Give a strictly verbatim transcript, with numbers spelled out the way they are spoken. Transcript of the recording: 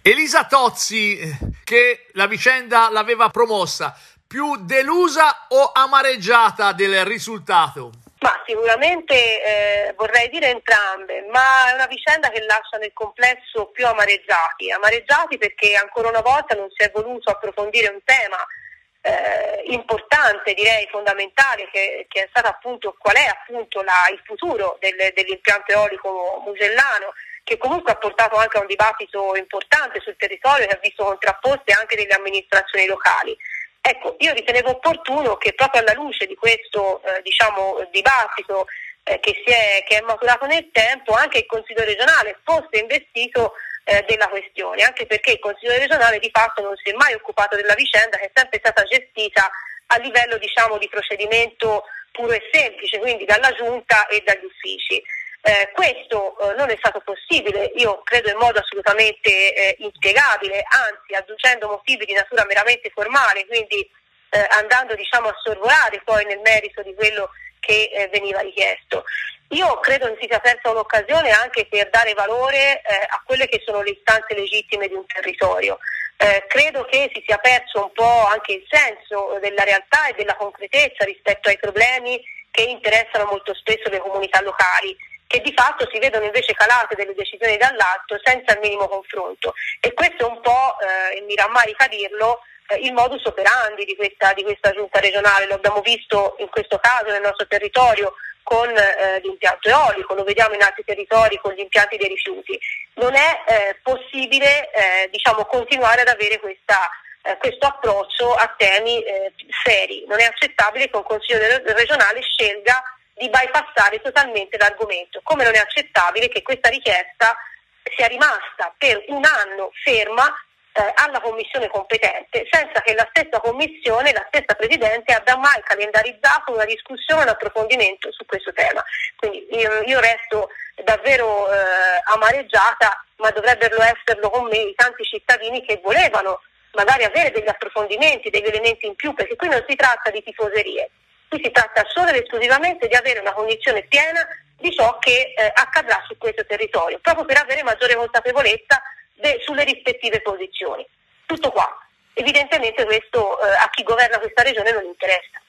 Elisa Tozzi, che la vicenda l'aveva promossa, più delusa o amareggiata del risultato? Ma sicuramente eh, vorrei dire entrambe, ma è una vicenda che lascia nel complesso più amareggiati, amareggiati perché ancora una volta non si è voluto approfondire un tema eh, importante, direi fondamentale, che, che è stato appunto qual è appunto la, il futuro del, dell'impianto eolico mugellano, che comunque ha portato anche a un dibattito importante sul territorio, che ha visto contrapposte anche delle amministrazioni locali. Ecco, io ritenevo opportuno che proprio alla luce di questo eh, diciamo dibattito eh, che, si è, che è maturato nel tempo, anche il Consiglio regionale fosse investito eh, della questione, anche perché il Consiglio regionale di fatto non si è mai occupato della vicenda, che è sempre stata gestita a livello diciamo di procedimento puro e semplice, quindi dalla giunta e dagli uffici. Eh, questo eh, non è stato possibile, io credo in modo assolutamente eh, inspiegabile, anzi adducendo motivi di natura meramente formale, quindi eh, andando diciamo a sorvolare poi nel merito di quello che eh, veniva richiesto. Io credo che si sia persa un'occasione anche per dare valore eh, a quelle che sono le istanze legittime di un territorio. Eh, credo che si sia perso un po' anche il senso della realtà e della concretezza rispetto ai problemi che interessano molto spesso le comunità locali, che di fatto si vedono invece calate delle decisioni dall'alto senza il minimo confronto, e questo è un po', eh, e mi rammarica dirlo, eh, il modus operandi di questa, di questa giunta regionale. Lo abbiamo visto in questo caso nel nostro territorio con eh, l'impianto eolico, lo vediamo in altri territori con gli impianti dei rifiuti. Non è eh, possibile eh, diciamo continuare ad avere questa eh, questo approccio a temi eh, seri. Non è accettabile che un Consiglio regionale scelga di bypassare totalmente l'argomento, come non è accettabile che questa richiesta sia rimasta per un anno ferma eh, alla commissione competente, senza che la stessa commissione, la stessa Presidente abbia mai calendarizzato una discussione, un approfondimento su questo tema. Quindi io, io resto davvero eh, amareggiata, ma dovrebbero esserlo con me i tanti cittadini che volevano magari avere degli approfondimenti, degli elementi in più, perché qui non si tratta di tifoserie. Qui si tratta solo ed esclusivamente di avere una cognizione piena di ciò che eh, accadrà su questo territorio, proprio per avere maggiore consapevolezza de- sulle rispettive posizioni. Tutto qua. Evidentemente questo eh, a chi governa questa regione non interessa.